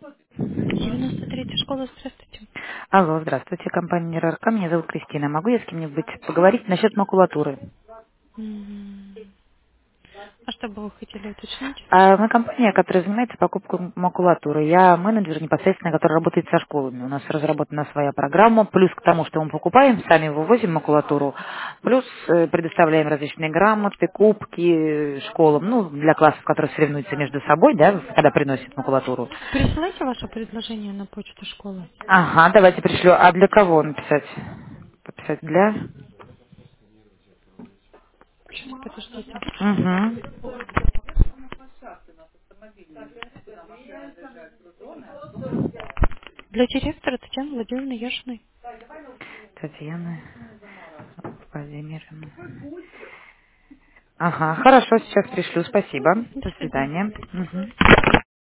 93-я школа, здравствуйте. Алло, здравствуйте, компания РРК, меня зовут Кристина. Могу я с кем-нибудь поговорить насчет макулатуры? М, А что бы вы хотели уточнить? Мы компания, которая занимается покупкой макулатуры. Я менеджер непосредственно, который работает со школами. У нас разработана своя программа, плюс к тому, что мы покупаем, сами вывозим макулатуру, плюс предоставляем различные грамоты, кубки школам, ну, для классов, которые соревнуются между собой, да, когда приносят макулатуру. Присылайте ваше предложение на почту школы. Ага, давайте пришлю. А для кого написать? Пописать для? Сейчас, подождите. Угу. Для директора Татьяны Владимировны Яшиной. Татьяна Владимировна. Ага, хорошо, сейчас пришлю, спасибо. До До свидания. свидания. Мгм.